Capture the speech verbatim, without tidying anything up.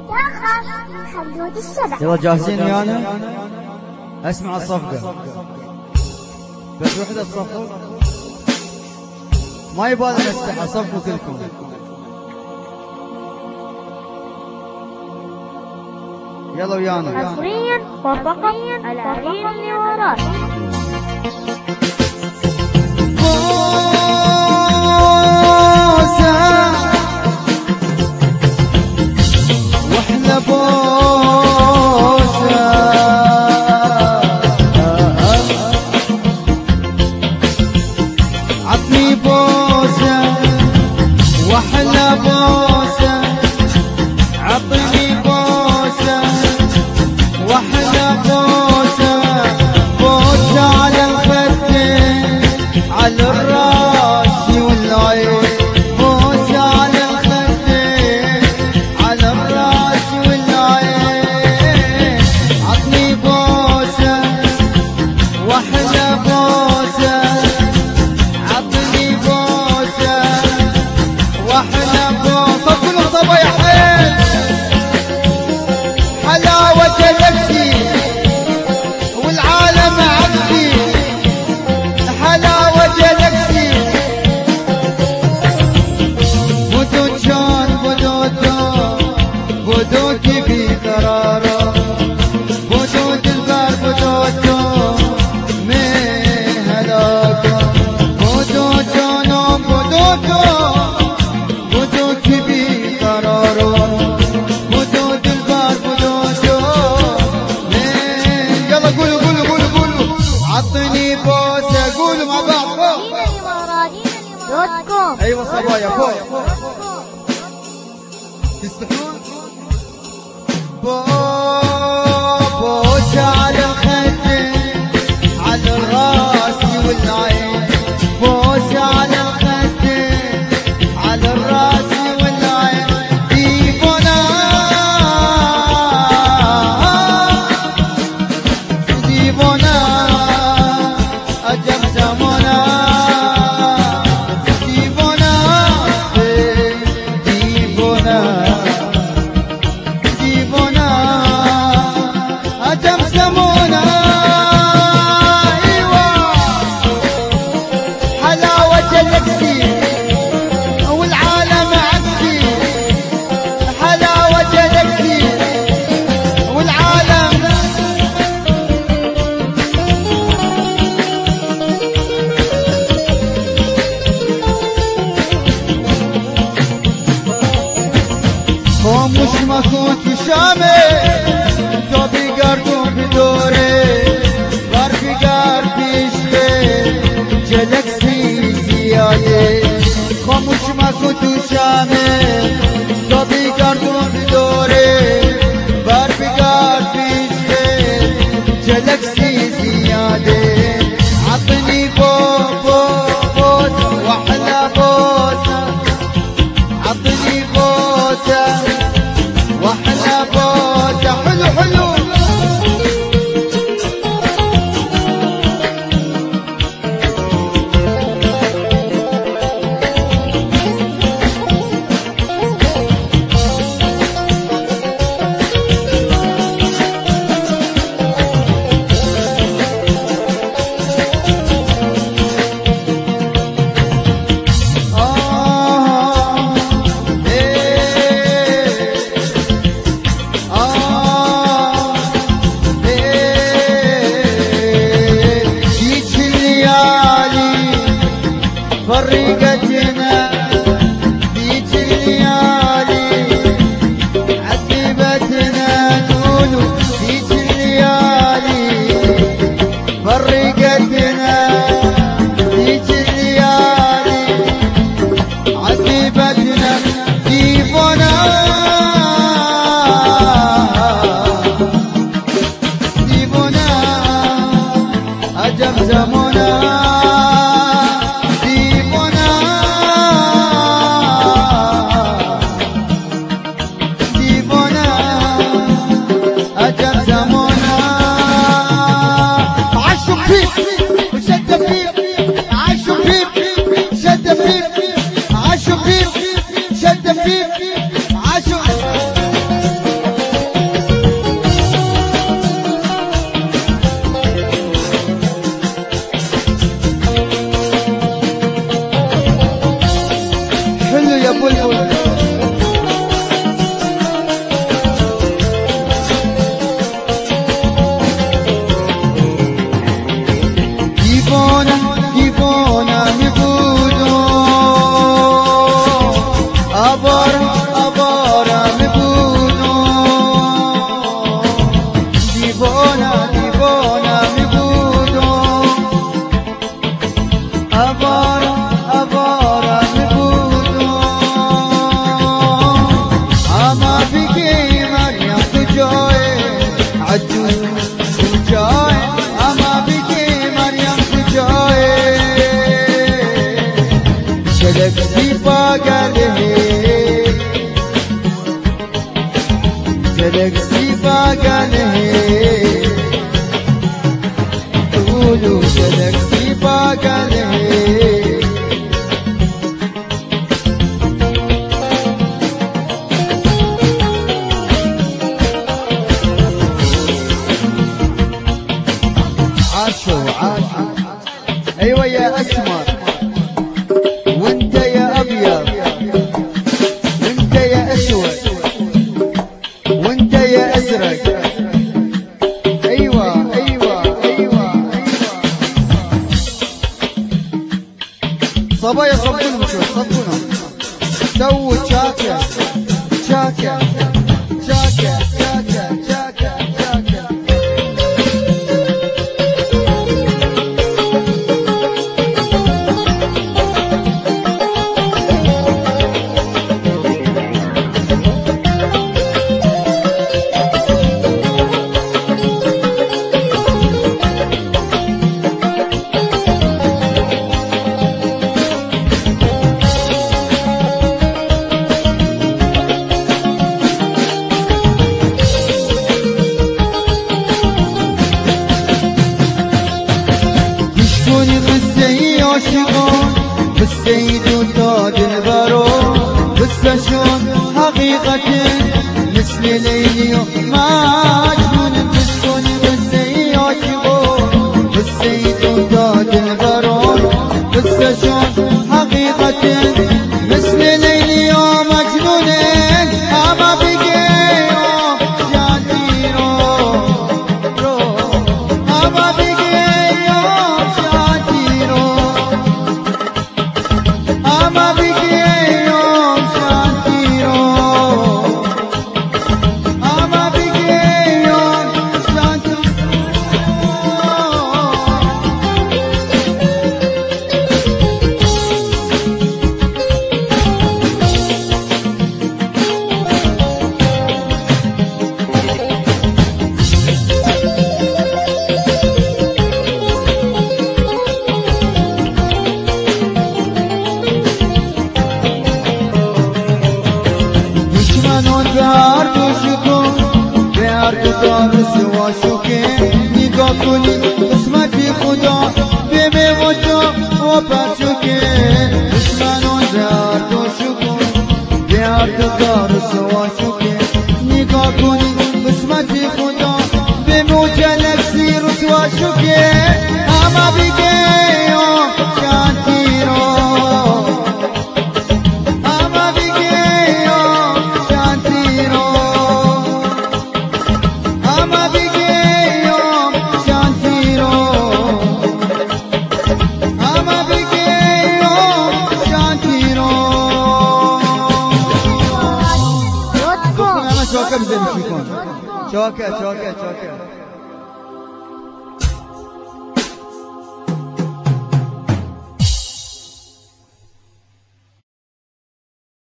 خلود السبع. يلا جاهزين ويانا؟ اسمع الصفقة بس وحدة تصفق ما يبالي نفتح صفقوا كلكم. يلا ويانا حصريا وفقط على عين اللي وراك. واحنا بوسة عطني بوسة واحنا بوسة عطني بوسة واحنا بوسة بوسة على الخدين على الراس والعين بوسة على الخدين على الراس والعين عطني بوسة واحنا بوسة عطني بوسة واحنا بوسة كلهم طبع يا حيل حلاوة نفسي والعالم عكسي حلاوة نفسي بدود جان بدود جان بدود في قراره بدود البار بدود جان من هلاكه بدود جان بدود جان بدود في قراره بدود البار بدود جان من يلا قولوا قولوا قولوا قولوا عطني بوسه قولوا مع بعض فوق دوت كوم. ايوه صبايا فوق تستحون بوسه على الخدين على الراس والعين بوسه على الخدين على الراس والعين ديبونا ديبونا أجم زمونا ديبونا ديبونا ديبونا أجم زمونا أيوة حلاوة نفسي والعالم عكسي حلاوة نفسي والعالم خاموش مخوت شامي تو بگردون بدوره بر بگر پیشه جلکسی زیاده خاموش مخوت شامي تو بگردون بدوره بر بگر پیشه جلکسی زیاده عطني بو بو بوس وحلا بوسه عطني بوسه واحنا بوسه حلو حلو آه إيه جلكسي باقاله قولوا جلكسي باقاله عاشوا عاشوا ايوه يا اسمر وانت يا ابيض وانت يا اسود وانت يا ازرق ايوه ايوه ايوه ايوه صبايا صبونا شوي صبونا سووا شاكا شاكا شاكا شاكا شاكا شاكا عاشقان بالسيد وتاج البارون بالسجون حقيقة مثل ليلي مجنون بالسجون بالسيد عاشقان بالسيد وتاج البارون بالسجون حقيقة مثل ليلي مجنون أما بقي بیار دوشکن بیار دوتا رسوا شکن نگاه کنی قسمتی خدا به به وجا و پرچکن دشمنان بیار دوشکن بیار دوتا رسوا شکن نگاه کنی قسمتی خدا به موجه لکسی رسوا شکن اما بگه شانتی رو شوكة بزي مشيكون شوكة شوكة شوكة